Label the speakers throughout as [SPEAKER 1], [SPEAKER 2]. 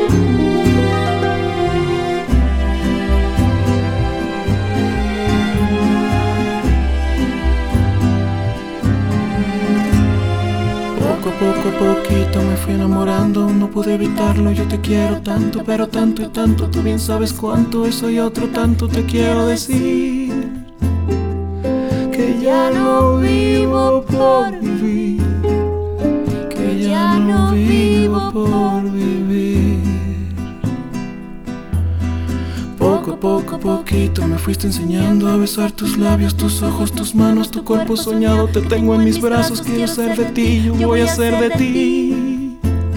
[SPEAKER 1] Poco a poquito me fui enamorando, no pude evitarlo. Yo te quiero tanto, pero tanto y tanto. Tú bien sabes cuánto, eso y otro tanto te quiero decir. Que ya no vivo por vivir, que ya no vivo por vivir. Poco a poquito me fuiste enseñando a besar tus labios, tus ojos, tus manos, tu cuerpo soñado. Te tengo en mis brazos, quiero ser de ti, yo voy a ser de ti.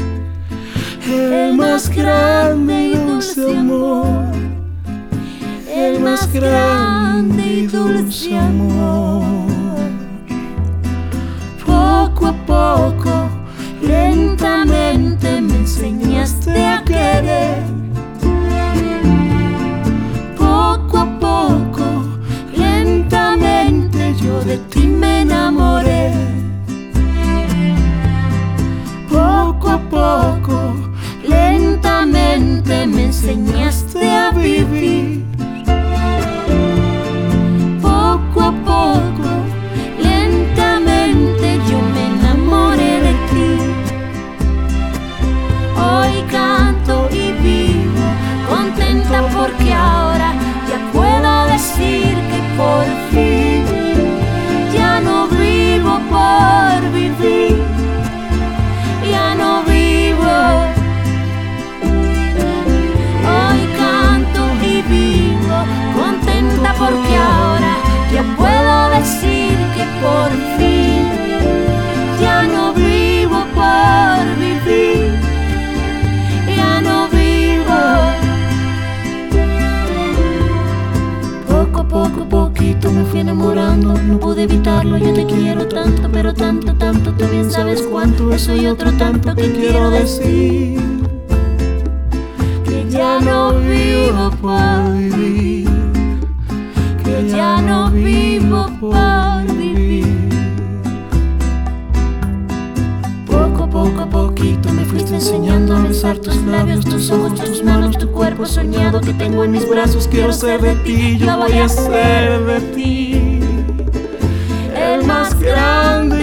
[SPEAKER 1] El más grande y dulce amor, el más grande y dulce amor. Poco a poco, lentamente me enseñaste a querer. Poco a poco, lentamente yo de ti me enamoré. Poco a poco, lentamente me enseñaste a vivir. Poco a poco, lentamente yo me enamoré de ti. Hoy canto y vivo contenta porque ahora ya puedo decir que por fin ya no vivo por vivir, ya no vivo. Hoy canto y vivo contenta porque ahora ya puedo decir que por fin ya no vivo por vivir, ya no vivo. Poco a poquito me fui enamorando, no pude evitarlo. Yo te quiero tanto, pero tanto, tanto. Tú bien sabes cuánto, eso y otro tanto que quiero decir. Que ya no vivo por vivir, que ya no vivo por vivir. Poco a poquito me fuiste enseñando a besar tus labios, tus ojos, tus manos, tu cuerpo soñado que tengo en mis brazos. Quiero ser de ti, yo voy a ser de ti. El más grande